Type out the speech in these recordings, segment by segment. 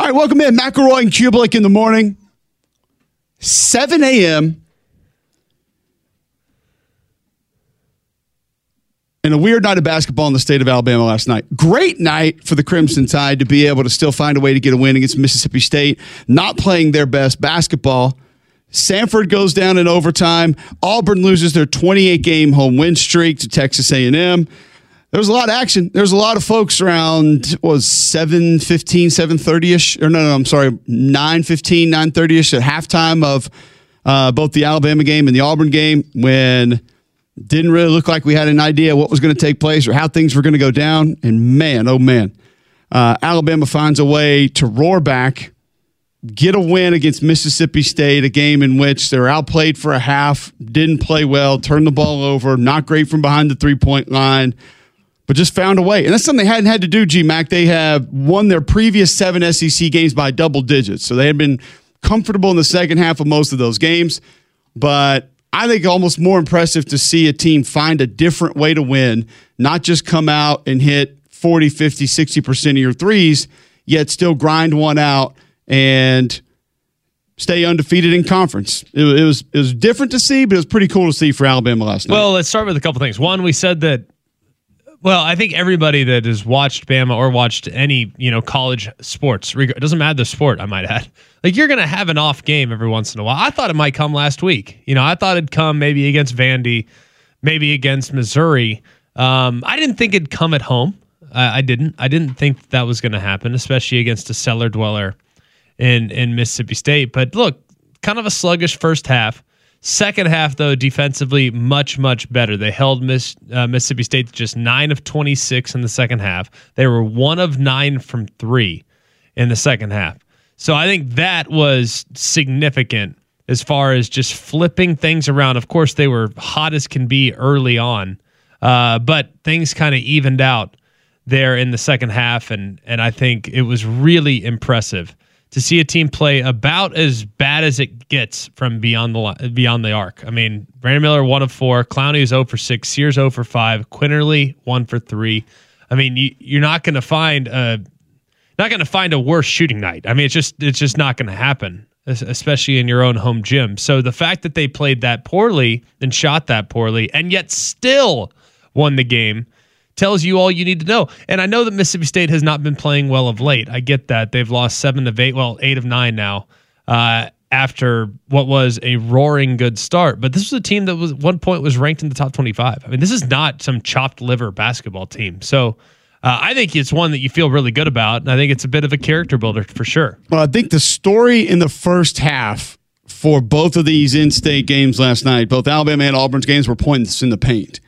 right, welcome in. McElroy and Kublik in the morning. 7 a.m. And a weird night of basketball in the state of Alabama last night. Great night for the Crimson Tide to be able to still find a way to get a win against Mississippi State, not playing their best basketball. Sanford goes down in overtime. Auburn loses their 28-game home win streak to Texas A&M. There was a lot of action. There was a lot of folks around, 7:15, 7:30-ish. Or no, I'm sorry, 9:15, 9:30-ish at halftime of both the Alabama game and the Auburn game, when didn't really look like we had an idea what was going to take place or how things were going to go down. And man, oh man, Alabama finds a way to roar back, get a win against Mississippi State, a game in which they were outplayed for a half, didn't play well, turned the ball over, not great from behind the three-point line, but just found a way. And that's something they hadn't had to do, G-Mac. They have won their previous 7 SEC games by double digits. So they had been comfortable in the second half of most of those games. But I think almost more impressive to see a team find a different way to win, not just come out and hit 40, 50, 60% of your threes, yet still grind one out and stay undefeated in conference. It was different to see, but it was pretty cool to see for Alabama last night. Well, let's start with a couple things. One, we said that, well, I think everybody that has watched Bama or watched any, college sports, it doesn't matter the sport, I might add, like, you're going to have an off game every once in a while. I thought it might come last week. I thought it'd come maybe against Vandy, maybe against Missouri. I didn't think it'd come at home. I didn't think that was going to happen, especially against a cellar dweller in Mississippi State. But look, kind of a sluggish first half. Second half, though, defensively, much, much better. They held Mississippi State to just 9 of 26 in the second half. They were 1 of 9 from 3 in the second half. So I think that was significant as far as just flipping things around. Of course, they were hot as can be early on, but things kind of evened out there in the second half, and I think it was really impressive to see a team play about as bad as it gets from beyond the arc. I mean, Brandon Miller 1 of 4, Clowney is 0 for 6, Sears 0 for 5, Quinterly 1 for 3. I mean, you're not going to find a worse shooting night. I mean, it's just not going to happen, especially in your own home gym. So the fact that they played that poorly and shot that poorly and yet still won the game tells you all you need to know. And I know that Mississippi State has not been playing well of late. I get that. They've lost 7 of 8, 8 of 9 now, after what was a roaring good start. But this was a team that was at one point was ranked in the top 25. I mean, this is not some chopped liver basketball team. So I think it's one that you feel really good about, and I think it's a bit of a character builder for sure. Well, I think the story in the first half for both of these in-state games last night, both Alabama and Auburn's games, were points in the paint.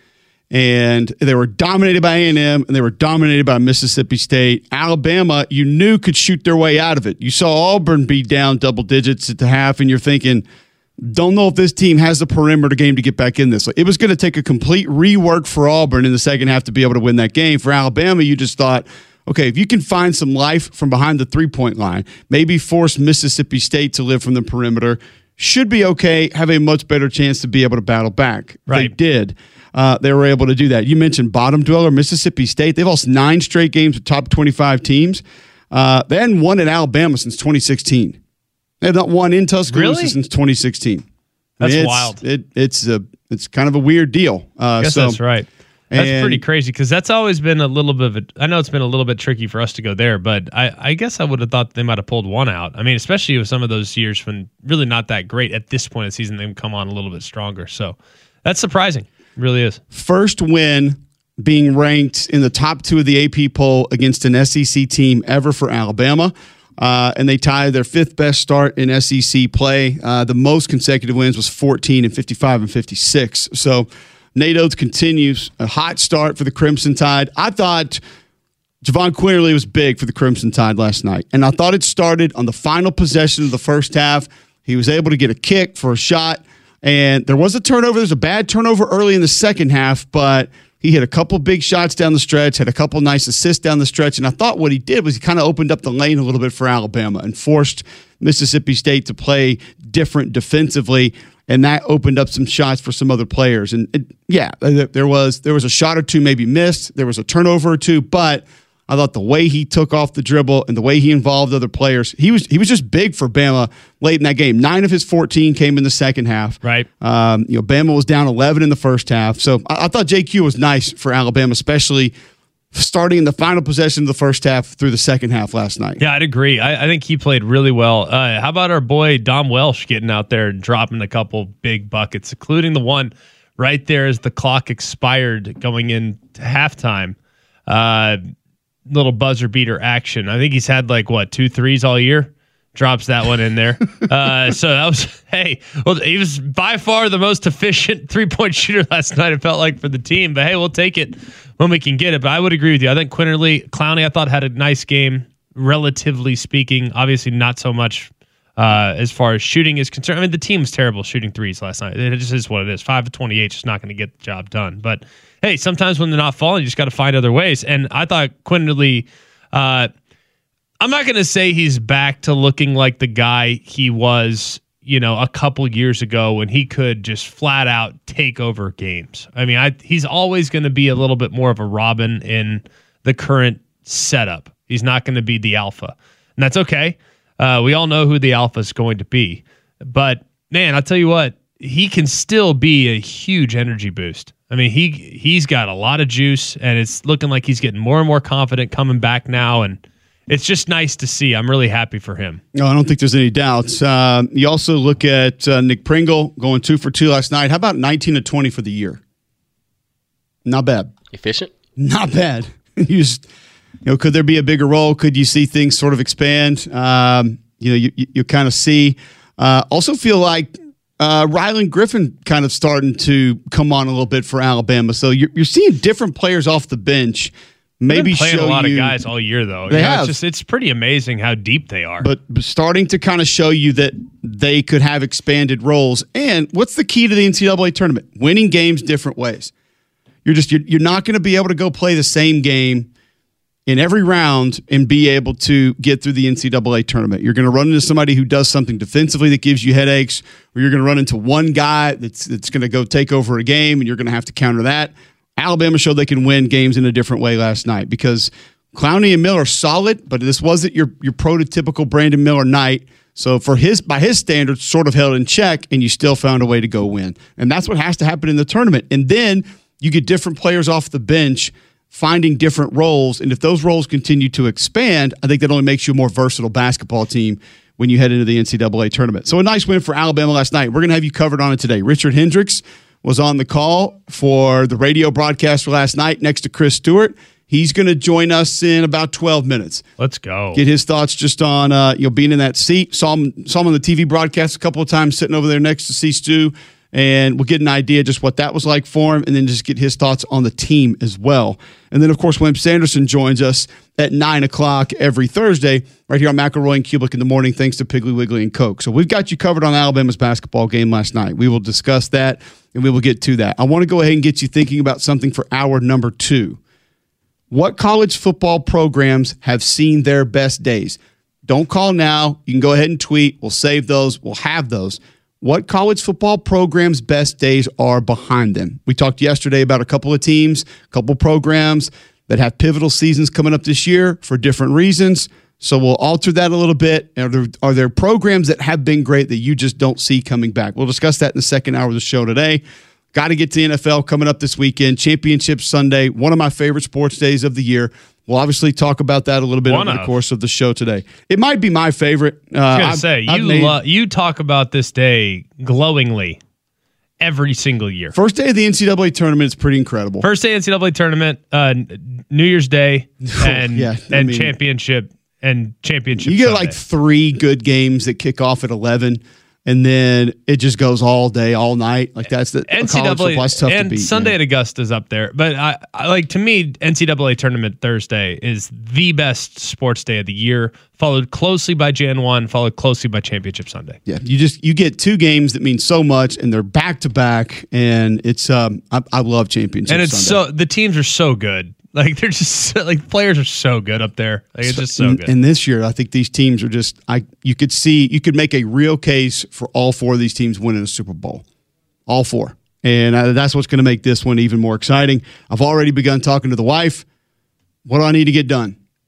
And they were dominated by A&M, and they were dominated by Mississippi State. Alabama, you knew, could shoot their way out of it. You saw Auburn be down double digits at the half, and you're thinking, don't know if this team has the perimeter game to get back in this. It was going to take a complete rework for Auburn in the second half to be able to win that game. For Alabama, you just thought, okay, if you can find some life from behind the three-point line, maybe force Mississippi State to live from the perimeter, should be okay, have a much better chance to be able to battle back. Right. They did. They were able to do that. You mentioned bottom dweller, Mississippi State. They've lost 9 straight games with top 25 teams. They hadn't won in Alabama since 2016. They have not won in Tuscaloosa since 2016. That's wild. It's kind of a weird deal. I guess that's right. That's pretty crazy, because that's always been a little bit of I know it's been a little bit tricky for us to go there, but I guess I would have thought they might have pulled one out. I mean, especially with some of those years when really not that great at this point of the season, they've come on a little bit stronger. So that's surprising. It really is. First win being ranked in the top 2 of the AP poll against an SEC team ever for Alabama. And they tied their 5th best start in SEC play. The most consecutive wins was 14 and 55 and 56. So Nate Oates continues a hot start for the Crimson Tide. I thought Javon Quinterly was big for the Crimson Tide last night. And I thought it started on the final possession of the first half. He was able to get a kick for a shot. And there was a turnover. There's a bad turnover early in the second half, but he hit a couple big shots down the stretch, had a couple nice assists down the stretch, and I thought what he did was he kind of opened up the lane a little bit for Alabama and forced Mississippi State to play different defensively, and that opened up some shots for some other players. And there was a shot or two maybe missed. There was a turnover or two, but I thought the way he took off the dribble and the way he involved other players, he was just big for Bama late in that game. 9 of his 14 came in the second half. Right. Bama was down 11 in the first half. So I thought JQ was nice for Alabama, especially starting in the final possession of the first half through the second half last night. Yeah, I'd agree. I think he played really well. How about our boy Dom Welsh getting out there and dropping a couple big buckets, including the one right there as the clock expired going into halftime. Little buzzer beater action. I think he's had 2 threes all year. Drops that one in there. So that was, he was by far the most efficient 3-point shooter last night, it felt like, for the team. But hey, we'll take it when we can get it. But I would agree with you. I think Quinterly, Clowney, I thought had a nice game, relatively speaking. Obviously not so much as far as shooting is concerned. I mean, the team was terrible shooting threes last night. It just is what it is. 5 of 28 just not going to get the job done. But hey, sometimes when they're not falling, you just got to find other ways. And I thought Quinterly, I'm not going to say he's back to looking like the guy he was, a couple years ago when he could just flat out take over games. I mean, he's always going to be a little bit more of a Robin in the current setup. He's not going to be the alpha, and that's okay. We all know who the alpha is going to be. But, man, I'll tell you what, he can still be a huge energy boost. I mean, he's got a lot of juice, and it's looking like he's getting more and more confident coming back now, and it's just nice to see. I'm really happy for him. No, I don't think there's any doubts. You also look at Nick Pringle going 2 for 2 last night. How about 19 of 20 for the year? Not bad. Efficient? Not bad. Could there be a bigger role? Could you see things sort of expand? You kind of see. Also feel like Rylan Griffin kind of starting to come on a little bit for Alabama. So you're seeing different players off the bench. Maybe playing a lot of guys all year, though. They have. It's pretty amazing how deep they are. But starting to kind of show you that they could have expanded roles. And what's the key to the NCAA tournament? Winning games different ways. You're not going to be able to go play the same game in every round and be able to get through the NCAA tournament. You're going to run into somebody who does something defensively that gives you headaches, or you're going to run into one guy that's going to go take over a game, and you're going to have to counter that. Alabama showed they can win games in a different way last night because Clowney and Miller are solid, but this wasn't your prototypical Brandon Miller night. So by his standards, sort of held in check, and you still found a way to go win. And that's what has to happen in the tournament. And then you get different players off the bench finding different roles. And if those roles continue to expand, I think that only makes you a more versatile basketball team when you head into the NCAA tournament. So a nice win for Alabama last night. We're going to have you covered on it today. Richard Hendricks was on the call for the radio broadcast for last night next to Chris Stewart. He's going to join us in about 12 minutes. Let's go. Get his thoughts just on being in that seat. Saw him on the TV broadcast a couple of times sitting over there next to C. Stu, and we'll get an idea just what that was like for him, and then just get his thoughts on the team as well. And then, of course, William Sanderson joins us at 9 o'clock every Thursday right here on McElroy and Kubelik in the morning, thanks to Piggly Wiggly and Coke. So we've got you covered on Alabama's basketball game last night. We will discuss that, and we will get to that. I want to go ahead and get you thinking about something for hour number 2. What college football programs have seen their best days? Don't call now. You can go ahead and tweet. We'll save those. We'll have those. What college football programs' best days are behind them? We talked yesterday about a couple of teams, a couple programs that have pivotal seasons coming up this year for different reasons. So we'll alter that a little bit. Are there programs that have been great that you just don't see coming back? We'll discuss that in the second hour of the show today. Got to get to the NFL coming up this weekend. Championship Sunday, one of my favorite sports days of the year. We'll obviously talk about that a little bit over the course of the show today. It might be my favorite. I was going to say, you talk about this day glowingly every single year. First day of the NCAA tournament is pretty incredible. First day NCAA tournament, New Year's Day, and championship and championship. You get Sunday. like 3 good games that kick off at 11. And then it just goes all day, all night. Like that's the NCAA. That's tough and to beat, Sunday at Augusta's up there, but I like, to me, NCAA tournament Thursday is the best sports day of the year. Followed closely by Jan 1, followed closely by Championship Sunday. Yeah, you get 2 games that mean so much, and they're back to back, and it's I love Championship Sunday. And so the teams are so good. Like they're just like players are so good up there. Like it's just so good. And this year, I think these teams are just you could make a real case for all 4 of these teams winning a Super Bowl, all 4, and that's what's going to make this one even more exciting. I've already begun talking to the wife. What do I need to get done?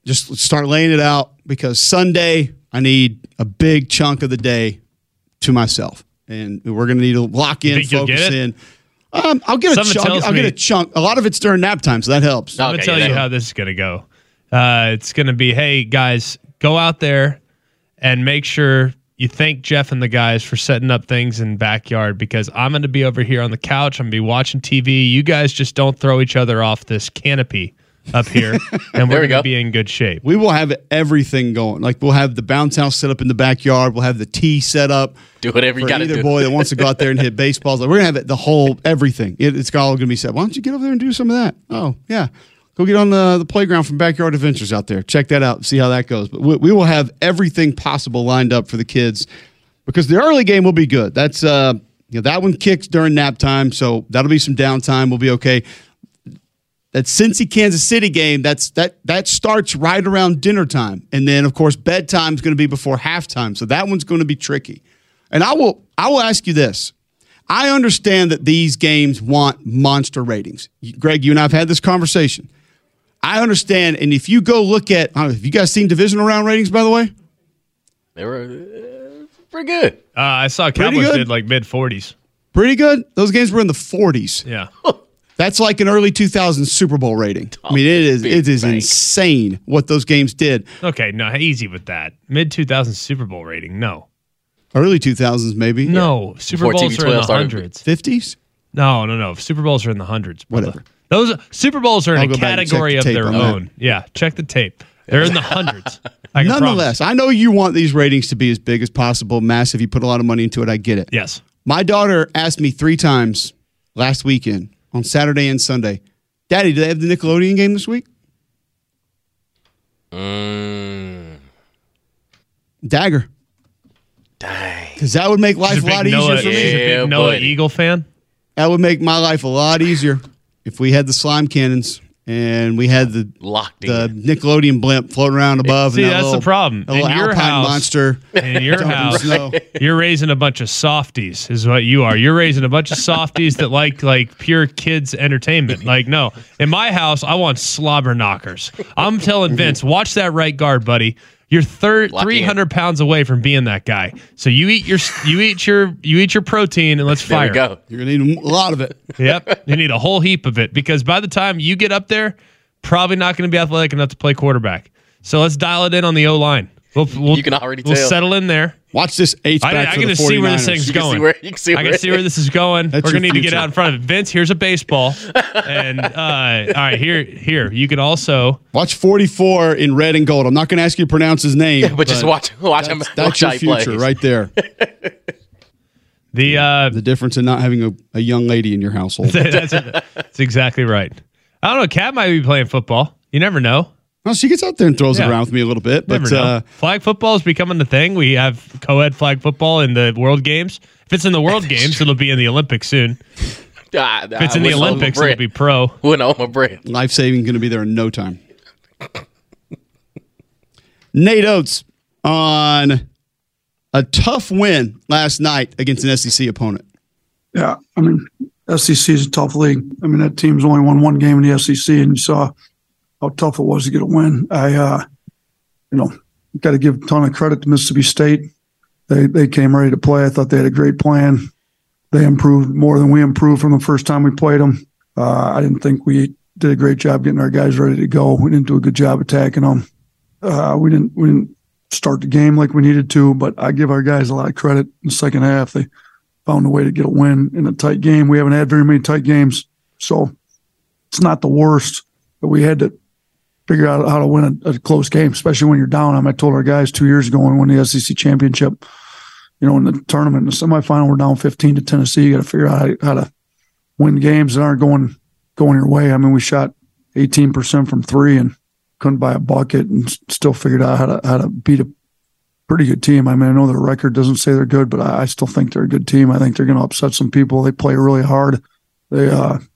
Just start laying it out because Sunday I need a big chunk of the day to myself, and we're going to need to lock in, focus in. I'll get a chunk. I'll get a chunk. A lot of it's during nap time, so that helps. I'm going to tell you how this is going to go. It's going to be, hey, guys, go out there and make sure you thank Jeff and the guys for setting up things in the backyard because I'm going to be over here on the couch. I'm going to be watching TV. You guys just don't throw each other off this canopy up here, and we're going to be in good shape. We will have everything going. Like, we'll have the bounce house set up in the backyard. We'll have the tee set up. Do whatever you got to do. Either boy that wants to go out there and hit baseballs. Like, we're going to have the whole everything. It's all going to be set. Why don't you get over there and do some of that? Oh, yeah. Go get on the playground from Backyard Adventures out there. Check that out. See how that goes. But we will have everything possible lined up for the kids because the early game will be good. That's that one kicks during nap time, so that'll be some downtime. We'll be okay. That Cincy Kansas City game, that starts right around dinner time. And then, of course, bedtime is going to be before halftime. So that one's going to be tricky. And I will ask you this. I understand that these games want monster ratings. Greg, you and I have had this conversation. I understand. And if you go look at, have you guys seen divisional round ratings, by the way? They were pretty good. I saw Cowboys did like mid-40s. Pretty good? Those games were in the 40s. Yeah. That's like an early 2000s Super Bowl rating. I mean, it is insane what those games did. Okay, no, easy with that. Mid-2000s Super Bowl rating, no. Early 2000s, maybe. No, Super Bowls are in the hundreds. 50s? No. Super Bowls are in the hundreds. Whatever. Those Super Bowls are in a category of their own. Yeah, check the tape. They're in the hundreds. Nonetheless, I know you want these ratings to be as big as possible, massive. You put a lot of money into it. I get it. Yes. My daughter asked me 3 times last weekend, on Saturday and Sunday, Daddy, do they have the Nickelodeon game this week? Dagger. Dang. Because that would make life a lot easier for me. Yeah, Noah Eagle fan? That would make my life a lot easier if we had the slime cannons and we had the Nickelodeon blimp floating around above. See, that's the problem. A little Alpine monster. In your house, you're raising a bunch of softies is what you are. You're raising a bunch of softies that like pure kids entertainment. Like, no. In my house, I want slobber knockers. I'm telling Vince, watch that right guard, buddy. You're 300 pounds away from being that guy. So you eat your protein and let's fire. There we go. You're gonna need a lot of it. Yep, you need a whole heap of it because by the time you get up there, probably not going to be athletic enough to play quarterback. So let's dial it in on the O line. You can already tell. We'll settle in there. Watch this H-back I for the 49ers. I can see where this thing's going. I can see where this is going. We're going to need to get out in front of it. Vince, here's a baseball. And all right, here. You can also watch 44 in red and gold. I'm not going to ask you to pronounce his name. Yeah, but just watch him. That's your future right there. The difference in not having a young lady in your household. That's exactly right. I don't know. Kat might be playing football. You never know. Well, she gets out there and throws it around with me a little bit. But flag football is becoming the thing. We have co-ed flag football in the World Games. If it's in the World Games, it'll be in the Olympics soon. If it's in the Olympics, it'll be pro. Wouldn't own my bread. Life-saving, going to be there in no time. Nate Oates on a tough win last night against an SEC opponent. Yeah, I mean, SEC is a tough league. I mean, that team's only won one game in the SEC, and you saw how tough it was to get a win. I got to give a ton of credit to Mississippi State. They came ready to play. I thought they had a great plan. They improved more than we improved from the first time we played them. I didn't think we did a great job getting our guys ready to go. We didn't do a good job attacking them. We didn't start the game like we needed to, but I give our guys a lot of credit in the second half. They found a way to get a win in a tight game. We haven't had very many tight games, so it's not the worst, but we had to figure out how to win a close game, especially when you're down. I told our guys 2 years ago when we won the SEC championship, in the tournament, in the semifinal, we're down 15 to Tennessee. You got to figure out how to win games that aren't going your way. I mean, we shot 18% from 3 and couldn't buy a bucket and still figured out how to beat a pretty good team. I mean, I know their record doesn't say they're good, but I still think they're a good team. I think they're going to upset some people. They play really hard. They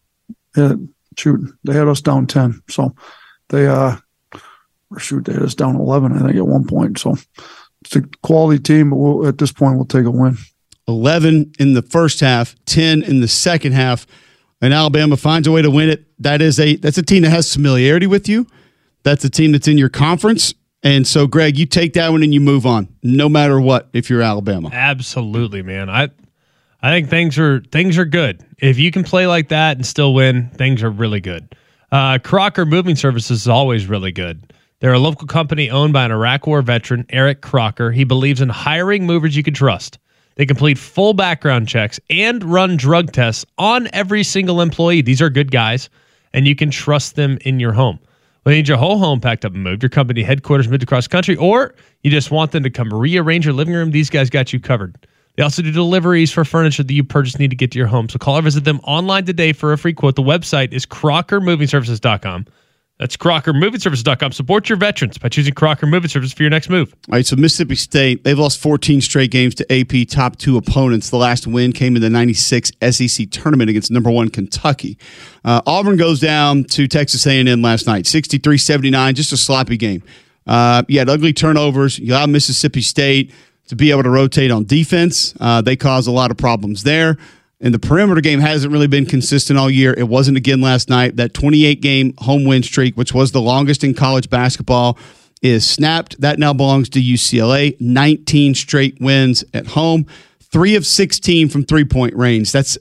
had us down 10. So they had us down 11, I think, at one point. So it's a quality team, but at this point, we'll take a win. 11 in the first half, 10 in the second half, and Alabama finds a way to win it. That's a team that has familiarity with you. That's a team that's in your conference. And so, Greg, you take that one and you move on, no matter what, if you're Alabama. Absolutely, man. I think things are good. If you can play like that and still win, things are really good. Crocker Moving Services is always really good. They're a local company owned by an Iraq War veteran, Eric Crocker. He believes in hiring movers you can trust. They complete full background checks and run drug tests on every single employee. These are good guys, and you can trust them in your home. Whether you need your whole home packed up and moved, your company headquarters moved across country, or you just want them to come rearrange your living room, these guys got you covered. They also do deliveries for furniture that you purchase need to get to your home. So call or visit them online today for a free quote. The website is crockermovingservices.com. That's crockermovingservices.com. Support your veterans by choosing Crocker Moving Services for your next move. All right, so Mississippi State, they've lost 14 straight games to AP top 2 opponents. The last win came in the 96 SEC tournament against number 1 Kentucky. Auburn goes down to Texas A&M last night, 63-79, just a sloppy game. You had ugly turnovers. You allowed Mississippi State to be able to rotate on defense. They caused a lot of problems there. And the perimeter game hasn't really been consistent all year. It wasn't again last night. That 28-game home win streak, which was the longest in college basketball, is snapped. That now belongs to UCLA. 19 straight wins at home. 3 of 16 from three-point range. That's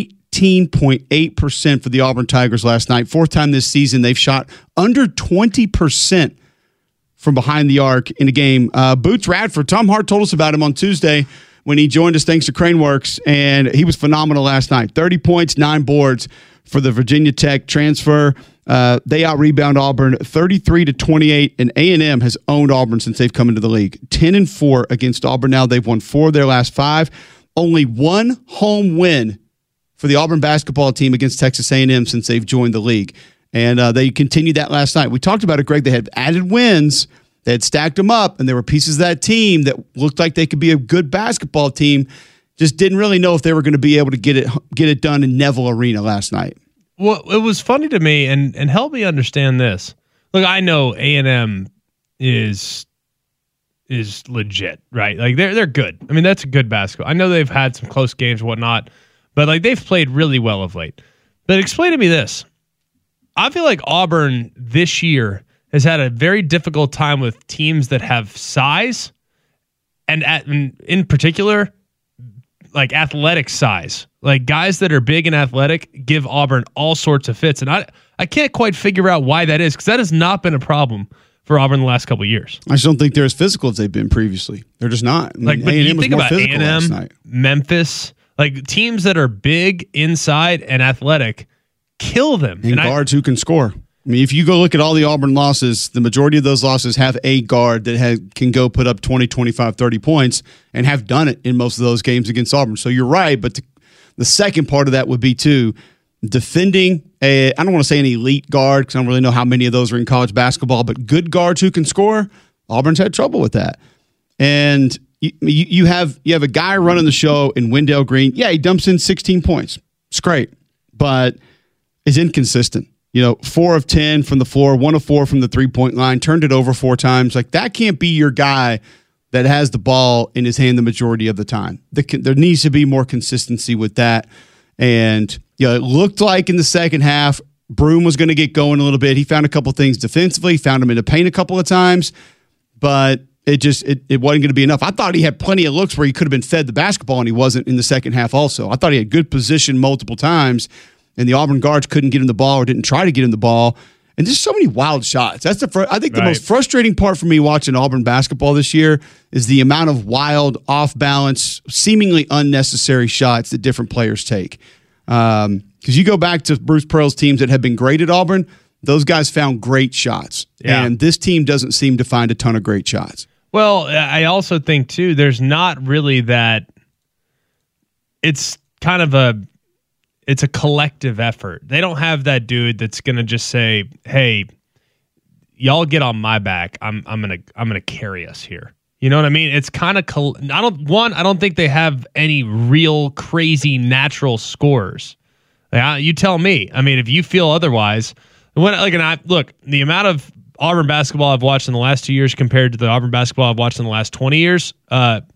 18.8% for the Auburn Tigers last night. 4th time this season they've shot under 20% from behind the arc in a game. Boots Radford, Tom Hart told us about him on Tuesday when he joined us thanks to Craneworks, and he was phenomenal last night. 30 points, 9 boards for the Virginia Tech transfer. They out-rebound Auburn 33-28, and A&M has owned Auburn since they've come into the league. 10-4 against Auburn now. They've won 4 of their last 5. Only 1 home win for the Auburn basketball team against Texas A&M since they've joined the league. And they continued that last night. We talked about it, Greg. They had added wins. They had stacked them up, and there were pieces of that team that looked like they could be a good basketball team. Just didn't really know if they were going to be able to get it done in Neville Arena last night. Well, it was funny to me, and help me understand this. Look, I know A&M is legit, right? Like they're good. I mean, that's a good basketball. I know they've had some close games and whatnot, but like they've played really well of late. But explain to me this. I feel like Auburn this year has had a very difficult time with teams that have size and in particular, like athletic size. Like guys that are big and athletic give Auburn all sorts of fits. And I can't quite figure out why that is, because that has not been a problem for Auburn the last couple of years. I just don't think they're as physical as they've been previously. They're just not. I mean, like, but A&M you was think more about physical last A&M, night. Memphis, like teams that are big inside and athletic kill them. And guards who can score. I mean, if you go look at all the Auburn losses, the majority of those losses have a guard that can go put up 20, 25, 30 points and have done it in most of those games against Auburn. So you're right, but the second part of that would be, too, defending I don't want to say an elite guard because I don't really know how many of those are in college basketball, but good guards who can score. Auburn's had trouble with that. And you have a guy running the show in Wendell Green. Yeah, he dumps in 16 points. It's great, but is inconsistent. 4 of 10 from the floor, 1 of 4 from the three-point line, turned it over 4 times. Like, that can't be your guy that has the ball in his hand the majority of the time. There needs to be more consistency with that. And it looked like in the second half, Broome was going to get going a little bit. He found a couple things defensively, found him in the paint a couple of times, but it wasn't going to be enough. I thought he had plenty of looks where he could have been fed the basketball, and he wasn't in the second half also. I thought he had good position multiple times, and the Auburn guards couldn't get him the ball or didn't try to get him the ball. And just so many wild shots. That's I think the most frustrating part for me watching Auburn basketball this year is the amount of wild, off-balance, seemingly unnecessary shots that different players take. Because you go back to Bruce Pearl's teams that have been great at Auburn, those guys found great shots. Yeah. And this team doesn't seem to find a ton of great shots. Well, I also think, too, there's not really that – it's kind of it's a collective effort. They don't have that dude that's going to just say, "Hey, y'all get on my back. I'm going to carry us here." You know what I mean? It's kind of I don't think they have any real crazy natural scorers. You tell me. I mean, if you feel otherwise, the amount of Auburn basketball I've watched in the last 2 years compared to the Auburn basketball I've watched in the last 20 years, night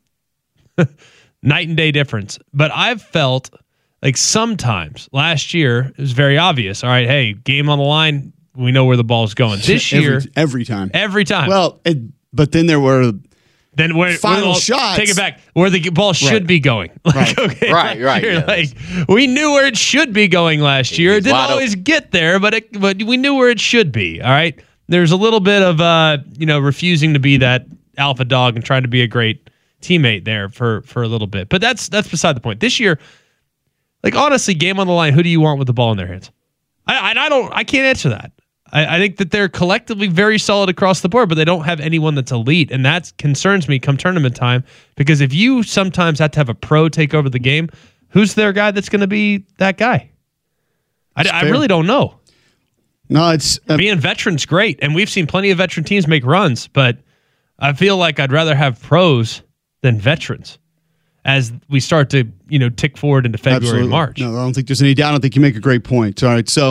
and day difference. But I've felt like sometimes last year it was very obvious. All right, hey, game on the line. we know where the ball's going. This year, every time. Well, but then there were final shots. Take it back. Where the ball should be going. Right. Okay, Right. Year, Yeah. we knew where it should be going last year. It didn't always get there, but we knew where it should be. All right. There's a little bit of refusing to be that alpha dog and trying to be a great teammate there for a little bit. But that's beside the point. This year, honestly, game on the line, who do you want with the ball in their hands? I can't answer that. I think that they're collectively very solid across the board, but they don't have anyone that's elite, and that concerns me come tournament time, because if you sometimes have to have a pro take over the game, who's their guy that's going to be that guy? I really don't know. No, it's being veterans great, and we've seen plenty of veteran teams make runs, but I feel like I'd rather have pros than veterans as we start to tick forward into February and March. No, I don't think there's any doubt. I think you make a great point. All right, so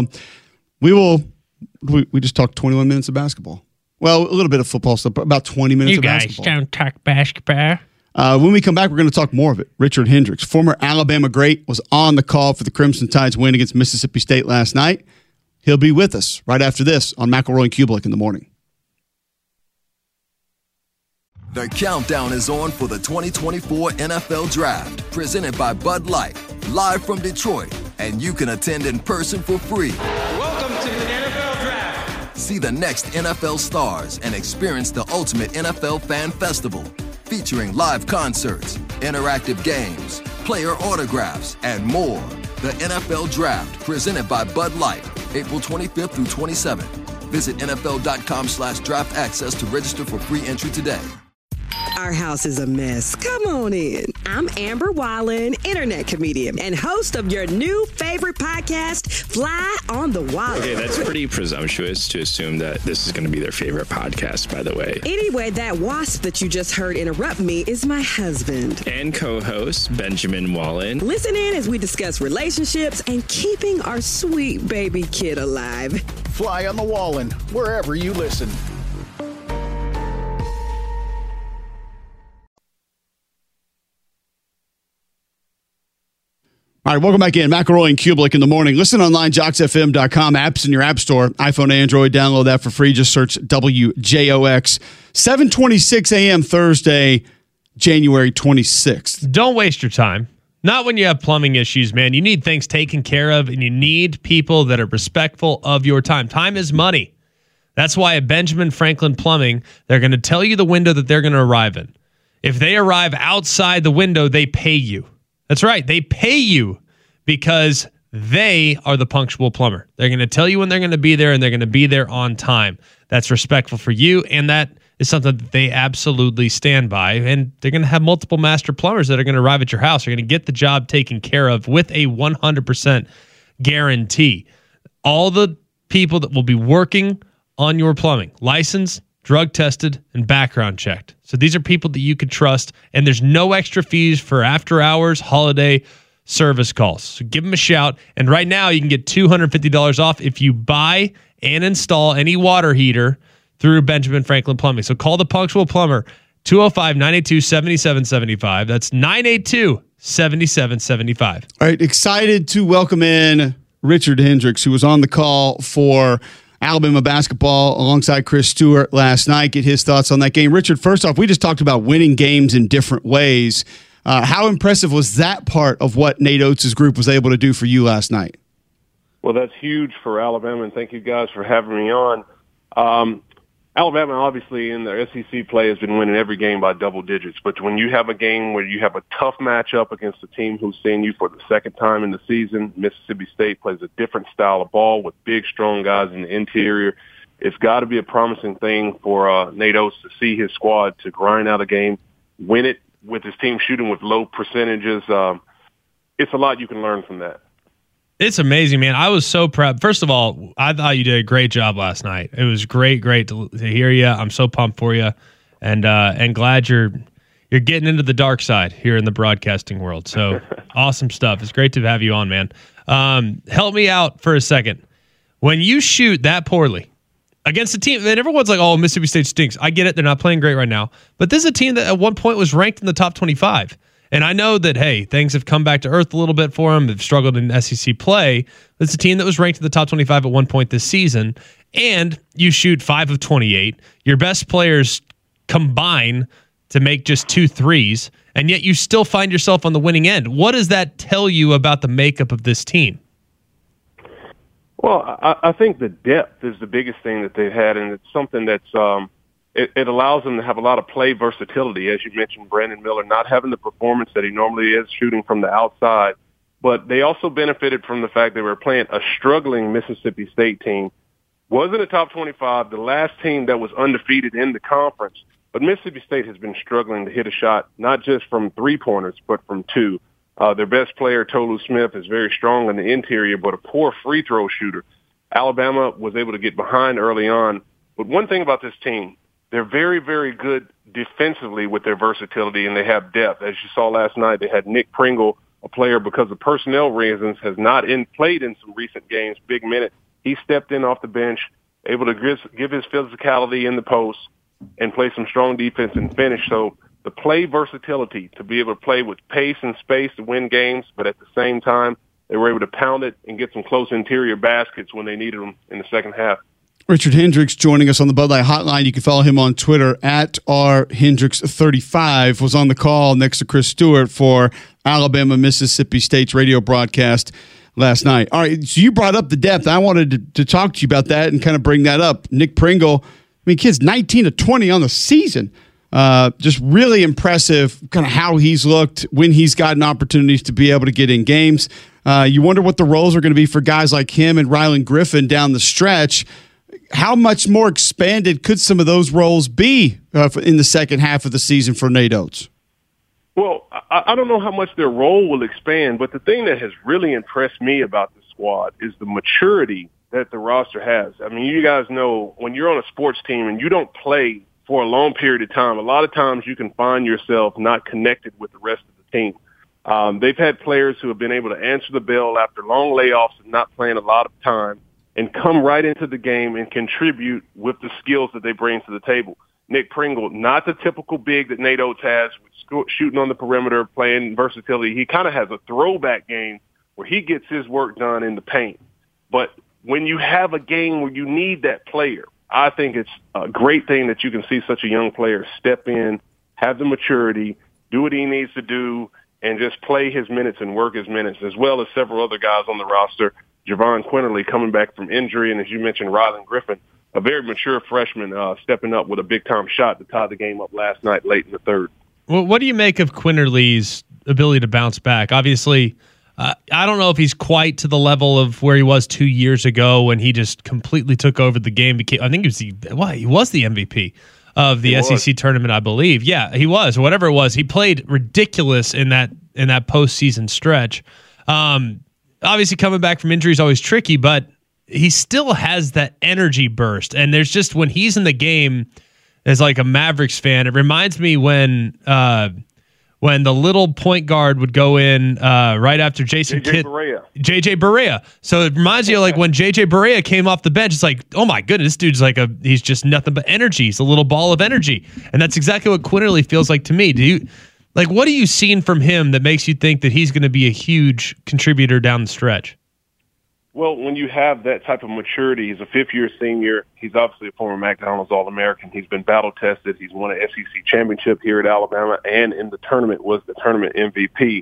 we just talked 21 minutes of basketball. Well, a little bit of football stuff, but about 20 minutes of basketball. You guys don't talk basketball. When we come back, we're going to talk more of it. Richard Hendricks, former Alabama great, was on the call for the Crimson Tide's win against Mississippi State last night. He'll be with us right after this on McElroy and Kubelik in the morning. The countdown is on for the 2024 NFL Draft, presented by Bud Light, live from Detroit, and you can attend in person for free. Welcome to the NFL Draft. See the next NFL stars and experience the ultimate NFL fan festival, featuring live concerts, interactive games, player autographs, and more. The NFL Draft, presented by Bud Light, April 25th through 27th. Visit NFL.com/draft access to register for free entry today. Our house is a mess. Come on in. I'm Amber Wallen, internet comedian and host of your new favorite podcast, Fly on the Wall. Okay, that's pretty presumptuous to assume that this is going to be their favorite podcast, by the way. Anyway, that wasp that you just heard interrupt me is my husband. And co-host, Benjamin Wallen. Listen in as we discuss relationships and keeping our sweet baby kid alive. Fly on the Wallen, wherever you listen. All right, welcome back in. McElroy and Kubelik in the morning. Listen online, JocksFM.com, apps in your app store. iPhone, Android, download that for free. Just search WJOX. 7:26 a.m. Thursday, January 26th. Don't waste your time. Not when you have plumbing issues, man. You need things taken care of, and you need people that are respectful of your time. Time is money. That's why at Benjamin Franklin Plumbing, they're going to tell you the window that they're going to arrive in. If they arrive outside the window, they pay you. That's right. They pay you because they are the punctual plumber. They're going to tell you when they're going to be there, and they're going to be there on time. That's respectful for you, and that is something that they absolutely stand by. And they're going to have multiple master plumbers that are going to arrive at your house. They're going to get the job taken care of with a 100% guarantee. All the people that will be working on your plumbing, licensed, drug tested, and background checked. So these are people that you could trust, and there's no extra fees for after hours, holiday service calls. So give them a shout. And right now you can get $250 off if you buy and install any water heater through Benjamin Franklin Plumbing. So call the punctual plumber, 205-982-7775. That's 982-7775. All right, excited to welcome in Richard Hendricks, who was on the call for Alabama basketball alongside Chris Stewart last night. Get his thoughts on that game. Richard, first off, we just talked about winning games in different ways. How impressive was that part of what Nate Oates' group was able to do for you last night? Well, that's huge for Alabama, and thank you guys for having me on. Alabama, obviously, in their SEC play has been winning every game by double digits. But when you have a game where you have a tough matchup against a team who's seeing you for the second time in the season, Mississippi State plays a different style of ball with big, strong guys in the interior. It's got to be a promising thing for Nate Oates to see his squad to grind out a game, win it with his team shooting with low percentages. It's a lot you can learn from that. It's amazing, man. I was so proud. First of all, I thought you did a great job last night. It was great to hear you. I'm so pumped for you, and glad you're getting into the dark side here in the broadcasting world. So awesome stuff. It's great to have you on, man. Help me out for a second. When you shoot that poorly against a team, and everyone's like, "Oh, Mississippi State stinks." I get it; they're not playing great right now, but this is a team that at one point was ranked in the top 25. And I know that, hey, things have come back to earth a little bit for them. They've struggled in SEC play. It's a team that was ranked in the top 25 at one point this season. And you shoot 5 of 28. Your best players combine to make just 2 threes. And yet you still find yourself on the winning end. What does that tell you about the makeup of this team? Well, I think the depth is the biggest thing that they've had, and it's something that's it allows them to have a lot of play versatility. As you mentioned, Brandon Miller not having the performance that he normally is shooting from the outside, but they also benefited from the fact they were playing a struggling Mississippi State team. Wasn't a top 25, the last team that was undefeated in the conference, but Mississippi State has been struggling to hit a shot, not just from 3-pointers, but from 2. Their best player, Tolu Smith, is very strong in the interior, but a poor free throw shooter. Alabama was able to get behind early on. But one thing about this team, they're very, very good defensively with their versatility, and they have depth. As you saw last night, they had Nick Pringle, a player because of personnel reasons, has not played in some recent games, big minutes. He stepped in off the bench, able to give his physicality in the post and play some strong defense and finish. So the play versatility to be able to play with pace and space to win games, but at the same time, they were able to pound it and get some close interior baskets when they needed them in the second half. Richard Hendricks joining us on the Bud Light Hotline. You can follow him on Twitter at rhendricks35. Was on the call next to Chris Stewart for Alabama-Mississippi State's radio broadcast last night. All right, so you brought up the depth. I wanted to talk to you about that and kind of bring that up. Nick Pringle, kid's 19 to 20 on the season. Just really impressive kind of how he's looked when he's gotten opportunities to be able to get in games. You wonder what the roles are going to be for guys like him and Rylan Griffin down the stretch. How much more expanded could some of those roles be in the second half of the season for Nate Oates? Well, I don't know how much their role will expand, but the thing that has really impressed me about the squad is the maturity that the roster has. I mean, you guys know when you're on a sports team and you don't play for a long period of time, a lot of times you can find yourself not connected with the rest of the team. They've had players who have been able to answer the bell after long layoffs and not playing a lot of time and come right into the game and contribute with the skills that they bring to the table. Nick Pringle, not the typical big that Nate Oates has, shooting on the perimeter, playing versatility. He kind of has a throwback game where he gets his work done in the paint. But when you have a game where you need that player, I think it's a great thing that you can see such a young player step in, have the maturity, do what he needs to do, and just play his minutes and work his minutes, as well as several other guys on the roster. Javon Quinterly coming back from injury, and as you mentioned, Rylan Griffin, a very mature freshman stepping up with a big-time shot to tie the game up last night late in the third. Well, what do you make of Quinterly's ability to bounce back? Obviously, I don't know if he's quite to the level of where he was 2 years ago when he just completely took over the game. I think he was the MVP of the SEC tournament, I believe. Yeah, he was. Whatever it was, he played ridiculous in that postseason stretch. Obviously, coming back from injury is always tricky, but he still has that energy burst. And there's just, when he's in the game as like a Mavericks fan, it reminds me when the little point guard would go in right after Jason Kidd. JJ Barea. So it reminds you of like when JJ Barea came off the bench, it's like, oh my goodness, this dude's like he's just nothing but energy. He's a little ball of energy. And that's exactly what Quinterly feels like to me. What are you seeing from him that makes you think that he's going to be a huge contributor down the stretch? Well, when you have that type of maturity, he's a fifth-year senior. He's obviously a former McDonald's All-American. He's been battle-tested. He's won an SEC championship here at Alabama, and in the tournament was the tournament MVP.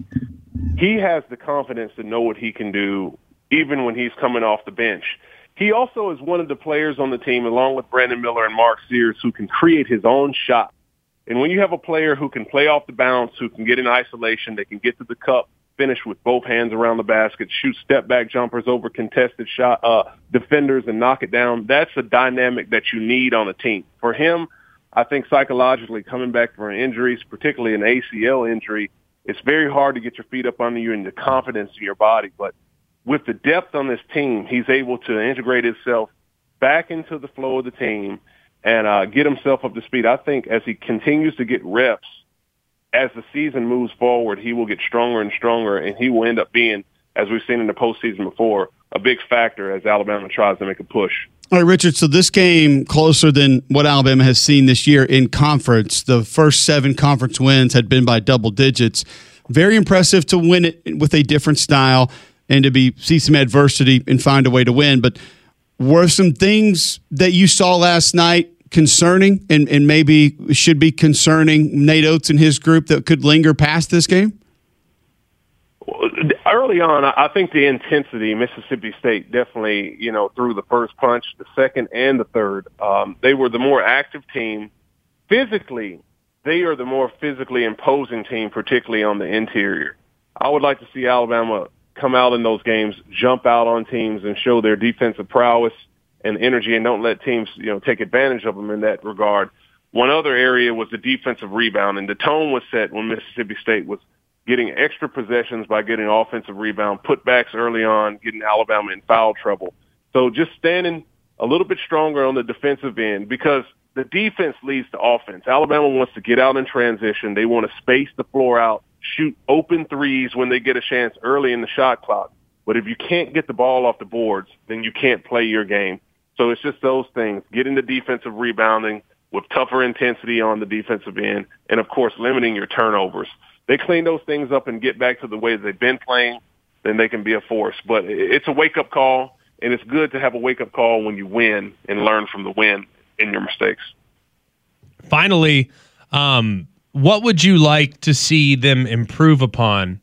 He has the confidence to know what he can do, even when he's coming off the bench. He also is one of the players on the team, along with Brandon Miller and Mark Sears, who can create his own shot. And when you have a player who can play off the bounce, who can get in isolation, they can get to the cup, finish with both hands around the basket, shoot step-back jumpers over contested defenders and knock it down. That's a dynamic that you need on a team. For him, I think psychologically coming back from injuries, particularly an ACL injury, it's very hard to get your feet up under you and the confidence in your body. But with the depth on this team, he's able to integrate himself back into the flow of the team and get himself up to speed. I think as he continues to get reps, as the season moves forward, he will get stronger and stronger, and he will end up being, as we've seen in the postseason before, a big factor as Alabama tries to make a push. All right, Richard, so this game closer than what Alabama has seen this year in conference. The first 7 conference wins had been by double digits. very impressive to win it with a different style and to see some adversity and find a way to win. But were some things that you saw last night concerning and maybe should be concerning Nate Oates and his group that could linger past this game? Early on, I think the intensity, Mississippi State definitely, threw the first punch, the second and the third. They were the more active team. Physically, they are the more physically imposing team, particularly on the interior. I would like to see Alabama come out in those games, jump out on teams, and show their defensive prowess and energy, and don't let teams, take advantage of them in that regard. One other area was the defensive rebound, and the tone was set when Mississippi State was getting extra possessions by getting offensive rebound, putbacks early on, getting Alabama in foul trouble. So just standing a little bit stronger on the defensive end, because the defense leads to offense. Alabama wants to get out in transition. They want to space the floor out, shoot open threes when they get a chance early in the shot clock. But if you can't get the ball off the boards, then you can't play your game. So it's just those things, getting the defensive rebounding with tougher intensity on the defensive end, and, of course, limiting your turnovers. They clean those things up and get back to the way they've been playing, then they can be a force. But it's a wake-up call, and it's good to have a wake-up call when you win and learn from the win and your mistakes. Finally, what would you like to see them improve upon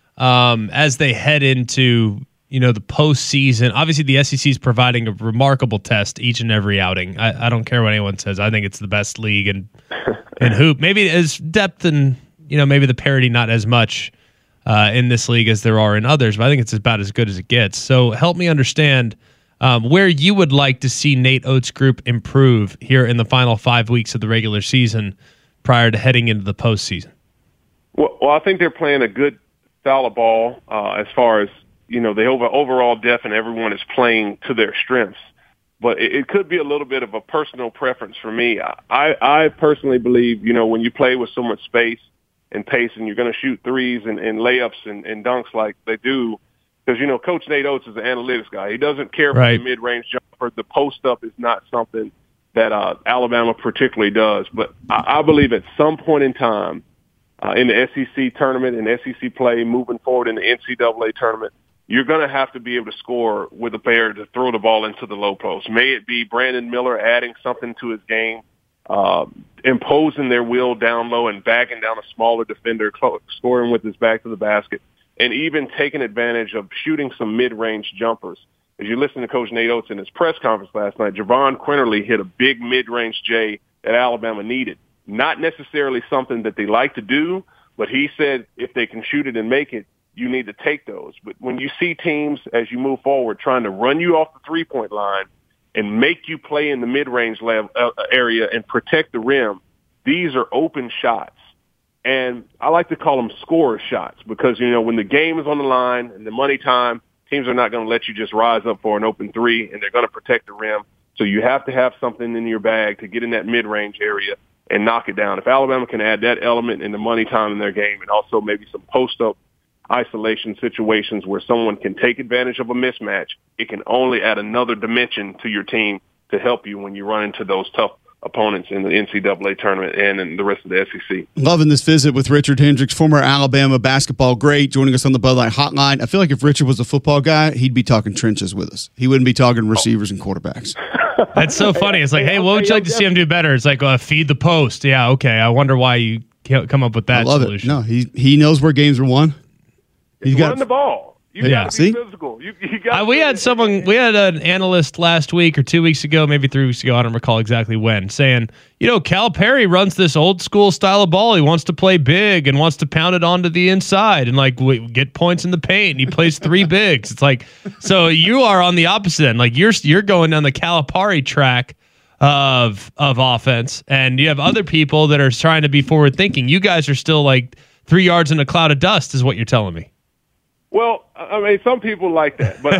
as they head into the postseason? Obviously, the SEC is providing a remarkable test each and every outing. I don't care what anyone says. I think it's the best league in hoop. Maybe as depth and maybe the parity not as much in this league as there are in others, but I think it's about as good as it gets. So help me understand where you would like to see Nate Oates' group improve here in the final 5 weeks of the regular season prior to heading into the postseason. Well, I think they're playing a good style of ball as far as, the overall depth, and everyone is playing to their strengths. But it could be a little bit of a personal preference for me. I personally believe, when you play with so much space and pace and you're going to shoot threes and layups and dunks like they do, because, Coach Nate Oates is an analytics guy. He doesn't care for the mid-range jumper. The post-up is not something that Alabama particularly does. But I believe at some point in time in the SEC tournament and SEC play, moving forward in the NCAA tournament, you're going to have to be able to score with a player to throw the ball into the low post. May it be Brandon Miller adding something to his game, imposing their will down low and backing down a smaller defender, scoring with his back to the basket, and even taking advantage of shooting some mid-range jumpers. As you listen to Coach Nate Oates in his press conference last night, Javon Quinterly hit a big mid-range J that Alabama needed. Not necessarily something that they like to do, but he said if they can shoot it and make it, you need to take those. But when you see teams, as you move forward, trying to run you off the three-point line and make you play in the mid-range area and protect the rim, these are open shots. And I like to call them scorer shots because, when the game is on the line and the money time, teams are not going to let you just rise up for an open three, and they're going to protect the rim. So you have to have something in your bag to get in that mid-range area and knock it down. If Alabama can add that element in the money time in their game, and also maybe some post-up isolation situations where someone can take advantage of a mismatch, it can only add another dimension to your team to help you when you run into those tough opponents in the NCAA tournament and in the rest of the SEC. Loving this visit with Richard Hendricks, former Alabama basketball great, joining us on the Bud Light Hotline. I feel like if Richard was a football guy, he'd be talking trenches with us. He wouldn't be talking receivers and quarterbacks. That's so funny. It's like, hey, what would you like to see him do better? It's like, feed the post. Yeah, okay. I wonder why you can't come up with that solution. No, he knows where games are won. He's got the ball. You got to be physical. We had an analyst last week or 2 weeks ago, maybe 3 weeks ago, I don't recall exactly when, saying, Calipari runs this old school style of ball. He wants to play big and wants to pound it onto the inside and get points in the paint. And he plays three bigs. It's like, so you are on the opposite end. Like you're going down the Calipari track of offense, and you have other people that are trying to be forward thinking. You guys are still like 3 yards in a cloud of dust, is what you're telling me. Well, I mean, some people like that, but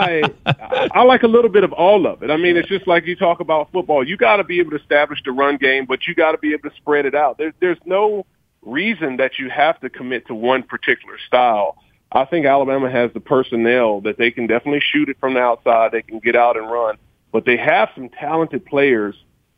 I like a little bit of all of it. I mean, it's just like you talk about football. You got to be able to establish the run game, but you got to be able to spread it out. There's no reason that you have to commit to one particular style. I think Alabama has the personnel that they can definitely shoot it from the outside. They can get out and run, but they have some talented players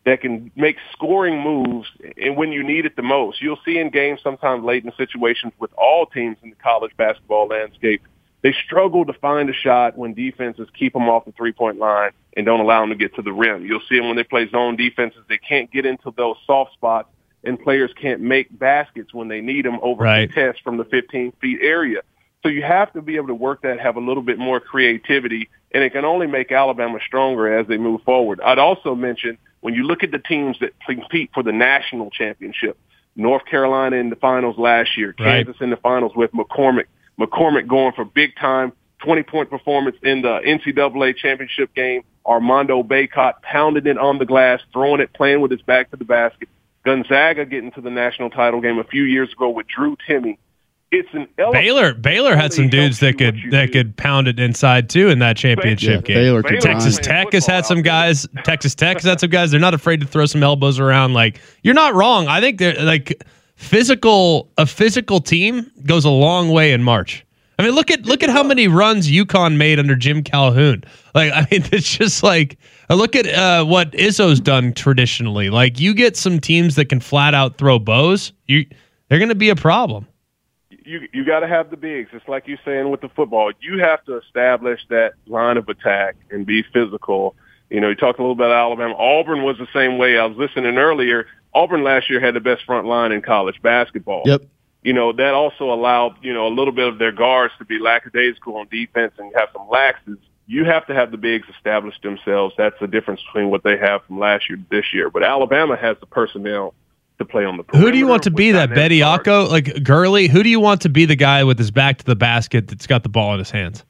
that can make scoring moves and when you need it the most. You'll see in games sometimes late in situations with all teams in the college basketball landscape, they struggle to find a shot when defenses keep them off the three-point line and don't allow them to get to the rim. You'll see them when they play zone defenses. They can't get into those soft spots, and players can't make baskets when they need them over contests from the 15-feet area. So you have to be able to work that, have a little bit more creativity, and it can only make Alabama stronger as they move forward. I'd also mention, when you look at the teams that compete for the national championship, North Carolina in the finals last year, Kansas in the finals with McCormick going for big-time 20-point performance in the NCAA championship game. Armando Bacot pounded it on the glass, throwing it, playing with his back to the basket. Gonzaga getting to the national title game a few years ago with Drew Timme. It's an Baylor had some dudes that could pound it inside too in that championship game. Texas Tech has had some guys. Texas Tech has had some guys. They're not afraid to throw some elbows around. Like, you're not wrong. I think they're like a physical team goes a long way in March. I mean, look at how many runs UConn made under Jim Calhoun. Like, I mean, it's just like, look at what Izzo's done traditionally. Like, you get some teams that can flat out throw bows, they're going to be a problem. You got to have the bigs. It's like you're saying with the football. You have to establish that line of attack and be physical. You know, you talked a little about Alabama. Auburn was the same way. I was listening earlier. Auburn last year had the best front line in college basketball. Yep. You know, that also allowed, a little bit of their guards to be lackadaisical on defense and have some laxes. You have to have the bigs establish themselves. That's the difference between what they have from last year to this year. But Alabama has the personnel to play on the perimeter. Who do you want to be that Bediako, like Gurley? Who do you want to be the guy with his back to the basket that's got the ball in his hands?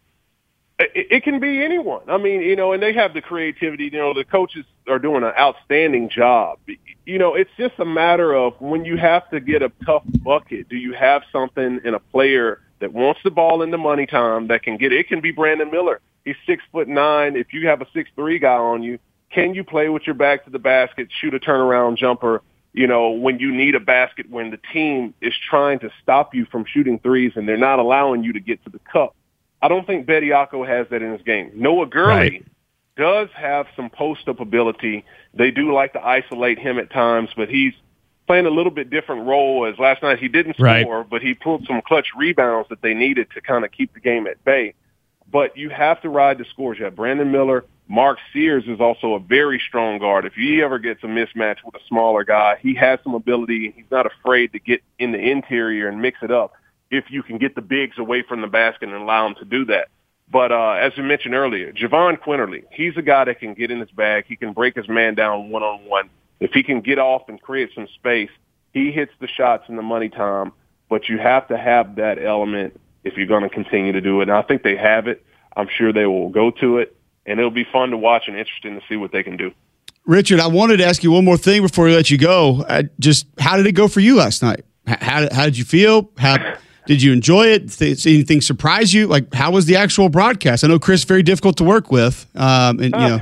It can be anyone. I mean, and they have the creativity. The coaches are doing an outstanding job. It's just a matter of when you have to get a tough bucket, do you have something in a player that wants the ball in the money time that can get it? It can be Brandon Miller. He's 6'9". If you have a 6'3" guy on you, can you play with your back to the basket, shoot a turnaround jumper, when you need a basket, when the team is trying to stop you from shooting threes and they're not allowing you to get to the cup? I don't think Bediako has that in his game. Noah Gurley does have some post-up ability. They do like to isolate him at times, but he's playing a little bit different role. As last night he didn't score, but he pulled some clutch rebounds that they needed to kind of keep the game at bay. But you have to ride the scores. You have Brandon Miller. Mark Sears is also a very strong guard. If he ever gets a mismatch with a smaller guy, he has some ability. He's not afraid to get in the interior and mix it up if you can get the bigs away from the basket and allow them to do that. But as we mentioned earlier, Javon Quinterly, he's a guy that can get in his bag. He can break his man down one-on-one. If he can get off and create some space, he hits the shots in the money time. But you have to have that element if you're going to continue to do it. And I think they have it. I'm sure they will go to it. And it'll be fun to watch and interesting to see what they can do. Richard, I wanted to ask you one more thing before we let you go. How did it go for you last night? How did you feel? Did you enjoy it? Did anything surprise you? Like, how was the actual broadcast? I know Chris very difficult to work with. Well,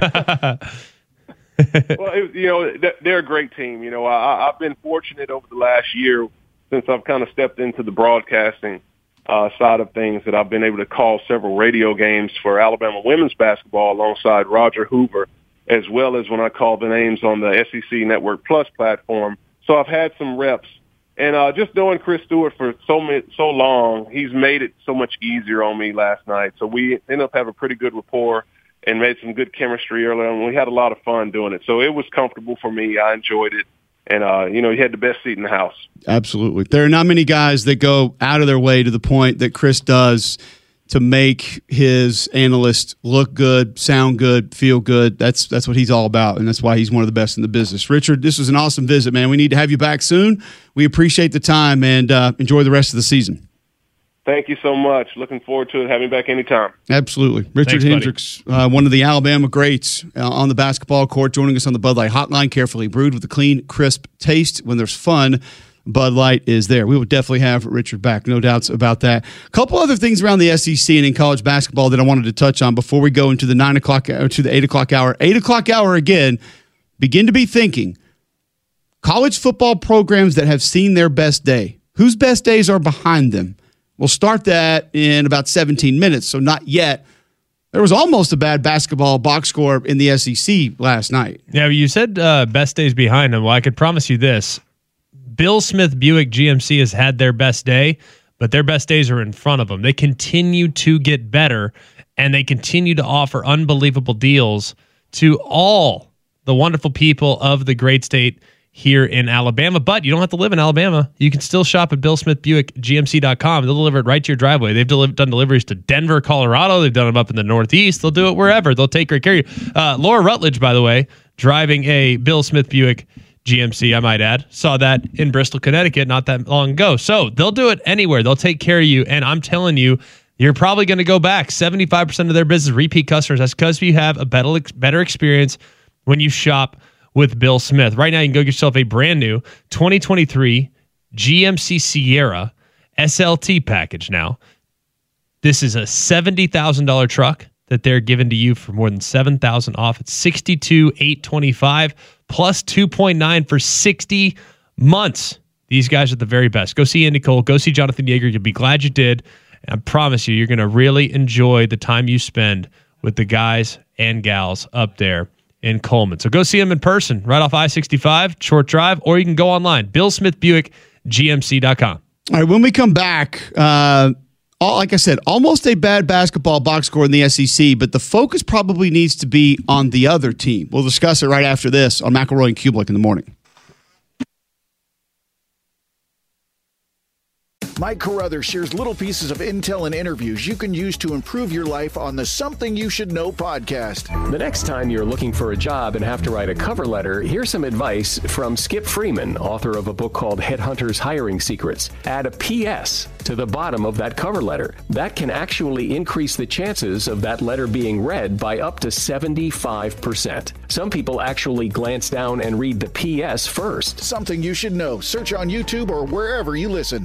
they're a great team. I've been fortunate over the last year since I've kind of stepped into the broadcasting side of things that I've been able to call several radio games for Alabama women's basketball alongside Roger Hoover, as well as when I call the names on the SEC Network Plus platform. So I've had some reps. And just knowing Chris Stewart for so long, he's made it so much easier on me last night. So we ended up having a pretty good rapport and made some good chemistry earlier on. We had a lot of fun doing it. So it was comfortable for me. I enjoyed it. And, he had the best seat in the house. Absolutely. There are not many guys that go out of their way to the point that Chris does to make his analyst look good, sound good, feel good. That's what he's all about, and that's why he's one of the best in the business. Richard, this was an awesome visit, man. We need to have you back soon. We appreciate the time, and enjoy the rest of the season. Thank you so much. Looking forward to it. Having back anytime. Absolutely. Richard Hendricks, one of the Alabama greats on the basketball court, joining us on the Bud Light Hotline. Carefully brewed with a clean, crisp taste. When there's fun, Bud Light is there. We will definitely have Richard back. No doubts about that. A couple other things around the SEC and in college basketball that I wanted to touch on before we go into the 9 o'clock to the 8 o'clock hour. 8 o'clock hour again. Begin to be thinking. College football programs that have seen their best day. Whose best days are behind them? We'll start that in about 17 minutes, so not yet. There was almost a bad basketball box score in the SEC last night. Yeah, you said best days behind him. Well, I could promise you this. Bill Smith Buick GMC has had their best day, but their best days are in front of them. They continue to get better, and they continue to offer unbelievable deals to all the wonderful people of the great state here in Alabama. But you don't have to live in Alabama. You can still shop at BillSmithBuickGMC.com. They'll deliver it right to your driveway. They've done deliveries to Denver, Colorado. They've done them up in the Northeast. They'll do it wherever. They'll take great care of you. Laura Rutledge, by the way, driving a Bill Smith Buick GMC, I might add. Saw that in Bristol, Connecticut not that long ago. So they'll do it anywhere. They'll take care of you. And I'm telling you, you're probably going to go back. 75% of their business repeat customers. That's because you have a better experience when you shop with Bill Smith. Right now, you can go get yourself a brand new 2023 GMC Sierra SLT package now. This is a $70,000 truck that they're giving to you for more than $7,000 off. It's $62,825 plus 2.9 for 60 months. These guys are the very best. Go see Andy Cole. Go see Jonathan Yeager. You'll be glad you did. And I promise you, you're going to really enjoy the time you spend with the guys and gals up there in Coleman. So go see them in person right off I-65, short drive, or you can go online, BillSmithBuickGMC.com. All right, when we come back, like I said, almost a bad basketball box score in the SEC, but the focus probably needs to be on the other team. We'll discuss it right after this on McElroy and Kublik in the morning. Mike Carruthers shares little pieces of intel and interviews you can use to improve your life on the Something You Should Know podcast. The next time you're looking for a job and have to write a cover letter, here's some advice from Skip Freeman, author of a book called Headhunters Hiring Secrets. Add a PS to the bottom of that cover letter. That can actually increase the chances of that letter being read by up to 75%. Some people actually glance down and read the PS first. Something You Should Know. Search on YouTube or wherever you listen.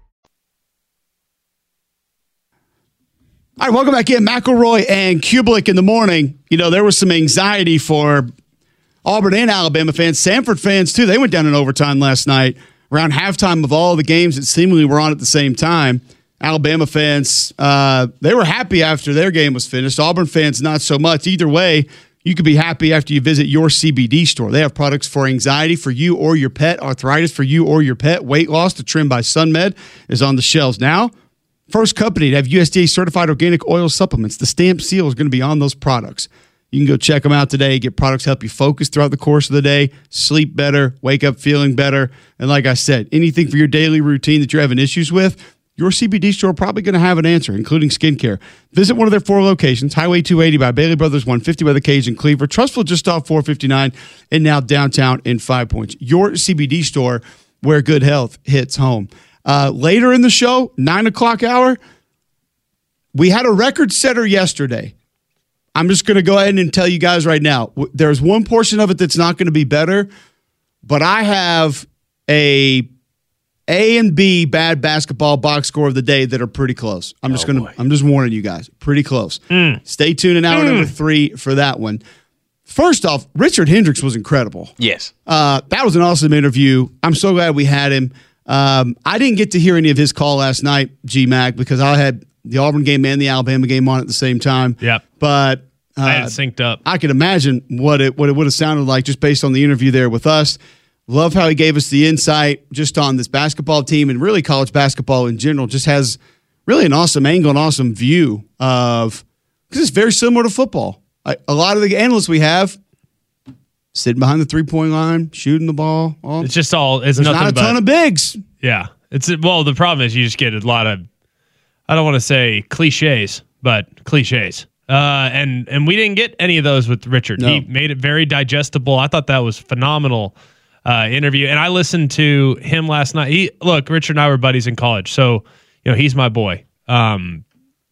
All right, welcome back in. McElroy and Kublik in the morning. You know, there was some anxiety for Auburn and Alabama fans, Samford fans too. They went down in overtime last night around halftime of all the games that seemingly were on at the same time. Alabama fans, they were happy after their game was finished. Auburn fans, not so much. Either way, you could be happy after you visit your CBD store. They have products for anxiety for you or your pet, arthritis for you or your pet, weight loss. The Trim by SunMed is on the shelves now. First company to have USDA certified organic oil supplements. The stamp seal is going to be on those products. You can go check them out today. Get products to help you focus throughout the course of the day, sleep better, wake up feeling better. And like I said, anything for your daily routine that you're having issues with, your CBD store probably going to have an answer, including skincare. Visit one of their 4 locations, Highway 280 by Bailey Brothers, 150 by the Cage in Cleaver, Trustful just off 459, and now downtown in 5 Points. Your CBD store where good health hits home. Later in the show, 9 o'clock hour, we had a record setter yesterday. I'm just going to go ahead and tell you guys right now, there's one portion of it that's not going to be better, but I have A and B bad basketball box score of the day that are pretty close. I'm just warning you guys, pretty close. Stay tuned in hour number 3 for that one. First off, Richard Hendricks was incredible. Yes. That was an awesome interview. I'm so glad we had him. I didn't get to hear any of his call last night, G-Mac, because I had the Auburn game and the Alabama game on at the same time. Yep. But I had it synced up. I could imagine what it would have sounded like just based on the interview there with us. Love how he gave us the insight just on this basketball team and really college basketball in general. Just has really an awesome angle, an awesome view of, because it's very similar to football. A lot of the analysts we have sitting behind the 3-point line, shooting the ball. It's just all. It's there's nothing not a ton of bigs. Yeah. The problem is you just get a lot of, I don't want to say cliches, but cliches. And we didn't get any of those with Richard. No. He made it very digestible. I thought that was phenomenal interview. And I listened to him last night. Richard and I were buddies in college, so he's my boy. I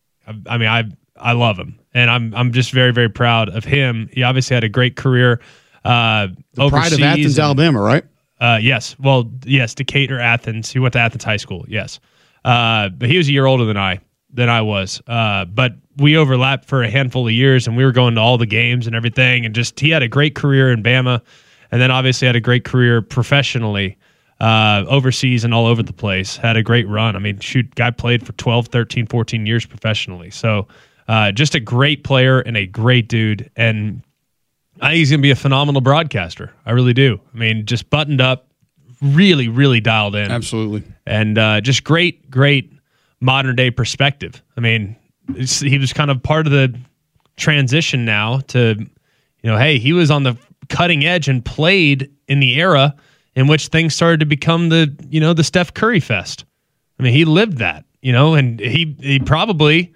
love him, and I'm just very, very proud of him. He obviously had a great career. The pride of Athens, Alabama, right? Yes. Well, yes, Decatur, Athens. He went to Athens High School. Yes. But he was a year older than I was. But we overlapped for a handful of years, and we were going to all the games and everything. And just he had a great career in Bama, and then obviously had a great career professionally overseas and all over the place. Had a great run. I mean, guy played for 12, 13, 14 years professionally. So Just a great player and a great dude. And I think he's going to be a phenomenal broadcaster. I really do. I mean, just buttoned up, really, really dialed in. Absolutely. And just great modern day perspective. I mean, he was kind of part of the transition now to, hey, he was on the cutting edge and played in the era in which things started to become the Steph Curry fest. I mean, he lived that, and he probably,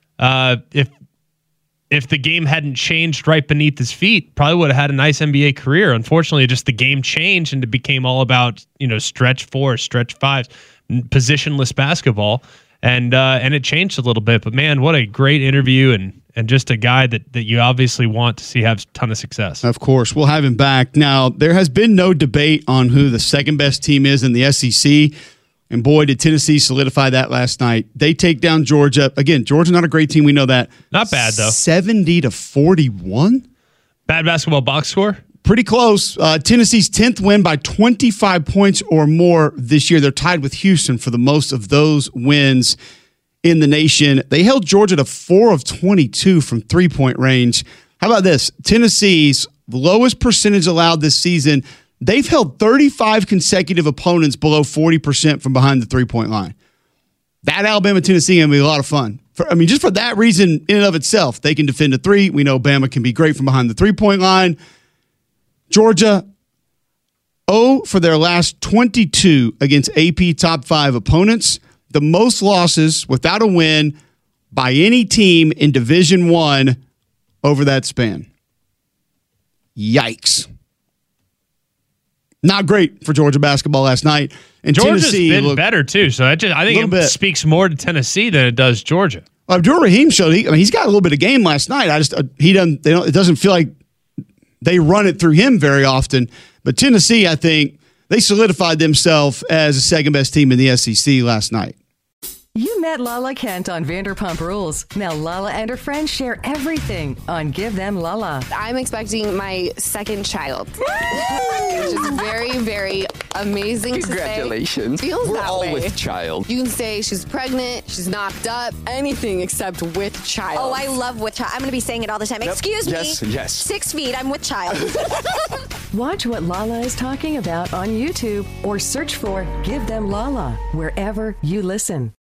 if the game hadn't changed right beneath his feet, probably would have had a nice NBA career. Unfortunately, just the game changed and it became all about, stretch 4, stretch 5, positionless basketball. And it changed a little bit. But, man, what a great interview and just a guy that you obviously want to see have a ton of success. Of course. We'll have him back. Now, there has been no debate on who the second best team is in the SEC. And boy, did Tennessee solidify that last night. They take down Georgia. Again, Georgia's not a great team. We know that. Not bad, though. 70-41. Bad basketball box score? Pretty close. Tennessee's 10th win by 25 points or more this year. They're tied with Houston for the most of those wins in the nation. They held Georgia to 4 of 22 from three-point range. How about this? Tennessee's lowest percentage allowed this season. They've held 35 consecutive opponents below 40% from behind the three-point line. That Alabama-Tennessee going to be a lot of fun. Just for that reason in and of itself, they can defend a three. We know Bama can be great from behind the three-point line. Georgia, 0 for their last 22 against AP top 5 opponents. The most losses without a win by any team in Division I over that span. Yikes. Not great for Georgia basketball last night. And Georgia's Tennessee been better, too. So I think it speaks more to Tennessee than it does Georgia. Abdur Rahim showed he's got a little bit of game last night. It doesn't feel like they run it through him very often. But Tennessee, I think, they solidified themselves as the second best team in the SEC last night. You met Lala Kent on Vanderpump Rules. Now Lala and her friends share everything on Give Them Lala. I'm expecting my second child. Which is very, very amazing to say. Congratulations. Feels We're that all way. with child. You can say she's pregnant, she's knocked up, anything except with child. Oh, I love with child. I'm going to be saying it all the time. Yep. Excuse me. Yes. 6 feet, I'm with child. Watch what Lala is talking about on YouTube or search for Give Them Lala wherever you listen.